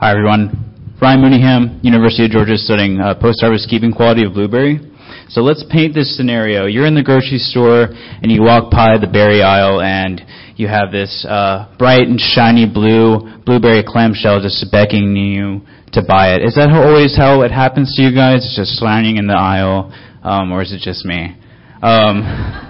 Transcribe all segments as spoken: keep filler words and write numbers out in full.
Hi, everyone. Ryan Mooneyham, University of Georgia, studying uh, post-harvest keeping quality of blueberry. So let's paint this scenario. You're in the grocery store, and you walk by the berry aisle, and you have this uh, bright and shiny blue blueberry clamshell just beckoning you to buy it. Is that how, always how it happens to you guys? It's just sliding in the aisle, um, or is it just me? Um,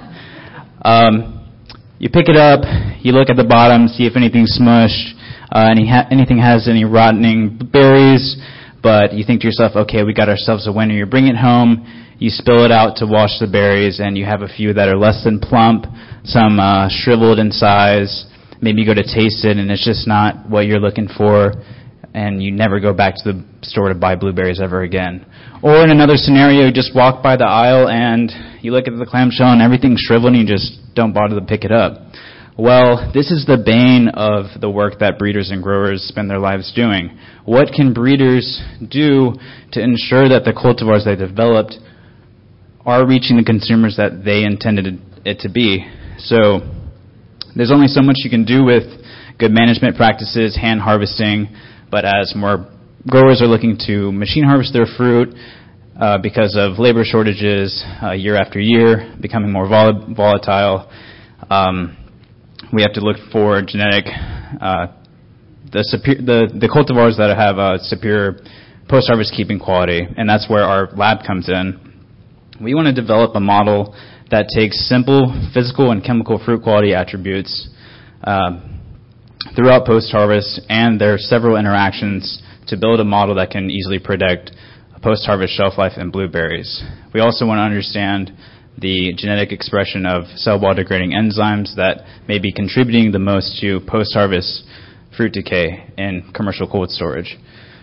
um, you pick it up, you look at the bottom, see if anything's smushed, uh, any ha- anything has any rotting berries, but you think to yourself, okay, we got ourselves a winner. You bring it home, you spill it out to wash the berries, and you have a few that are less than plump, some uh, shriveled in size. Maybe you go to taste it, and it's just not what you're looking for, and you never go back to the store to buy blueberries ever again. Or in another scenario, you just walk by the aisle, and you look at the clamshell, and everything's shriveled, and you just don't bother to pick it up. Well, this is the bane of the work that breeders and growers spend their lives doing. What can breeders do to ensure that the cultivars they developed are reaching the consumers that they intended it to be? So there's only so much you can do with good management practices, hand harvesting, but as more growers are looking to machine harvest their fruit uh, because of labor shortages uh, year after year, becoming more vol- volatile, um, we have to look for genetic, uh, the, super- the the cultivars that have a superior post-harvest keeping quality, and that's where our lab comes in. We want to develop a model that takes simple physical and chemical fruit quality attributes uh, throughout post-harvest, and there are several interactions to build a model that can easily predict a post-harvest shelf life in blueberries. We also want to understand the genetic expression of cell wall degrading enzymes that may be contributing the most to post-harvest fruit decay in commercial cold storage.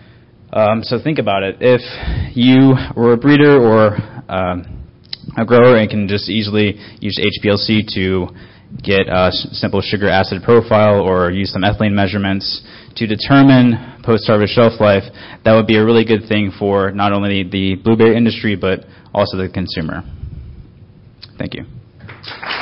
Um, so think about it. If you were a breeder or um, a grower and can just easily use H P L C to get a simple sugar acid profile or use some ethylene measurements to determine post-harvest shelf life, that would be a really good thing for not only the blueberry industry but also the consumer. Thank you.